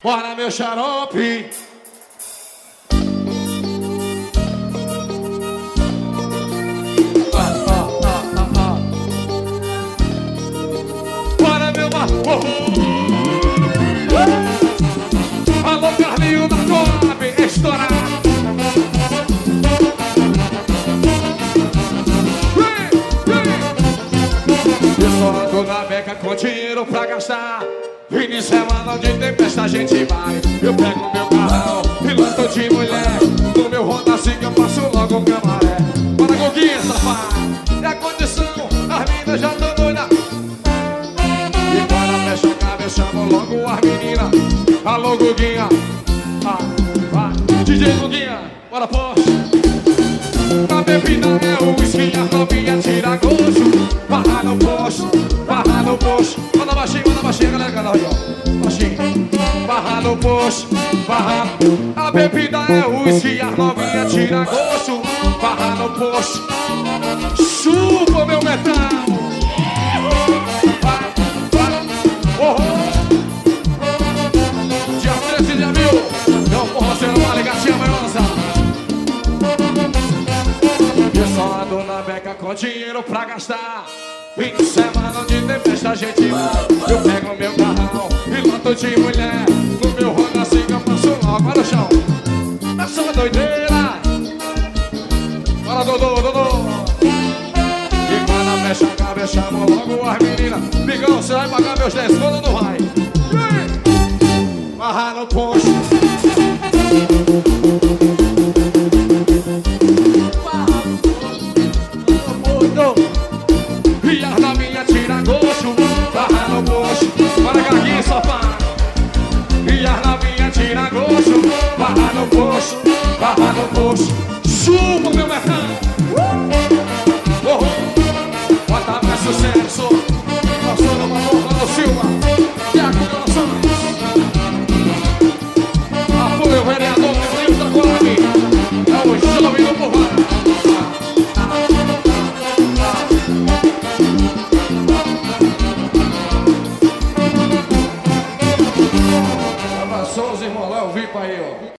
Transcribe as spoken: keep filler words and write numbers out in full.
Bora, meu xarope. Ah, ah, ah, ah, ah. Bora, meu mar. Oh, oh. Alô, Carlinho da Coab, estourado. Eu tô na beca com dinheiro pra gastar. Fim de semana onde tem festa a gente vai. Eu pego meu carrão, piloto de mulher. No meu Honda Civic eu passo logo o camaré. Bora, Guguinha, safado. É a condição, as meninas já tão doidas. E quando fecha a cara eu chamo logo as meninas. Alô, Guguinha. Ah, vai. D J Guguinha, bora, poxa. A bebida é o whisky, a novinha tira gosto. Barra no posto, barra no posto. Manda baixinho, manda baixinho, galera, canal aí, ó. Baixinho. Barra no posto, barra. A bebida é o whisky, a novinha tira gosto. Barra no posto. Chupa, meu metal. Vai, vai. Oh, oh. Dia treze de abril. Não, porra, você não vai ligar, tia manhosa. Eu só ando na beca com dinheiro pra gastar. Fim de semana onde tem festa a gente vai. Eu pego meu carrão, piloto de mulher. No meu Honda Civic eu passo logo. Vai no chão. Essa doideira. Bora, Dodô, Dodô. E quando fecha a cara eu chamo logo as meninas. Bigão, você vai pagar meus dez, quando não vai? Barra no posto. E as novinhas tira gosto. Barra no posto. Bora, Gaguinho, sofá. E as novinhas tira gosto. Barra no posto. Barra no posto. Chupa, meu mercado. Oh, oh. Bota mais sucesso. Passou numa porra do Silva. E a coração. Apoio o vereador Carlinho da Coab. É o jovem do porrada. Abraçou os irmãos lá, eu vi pra aí, ó.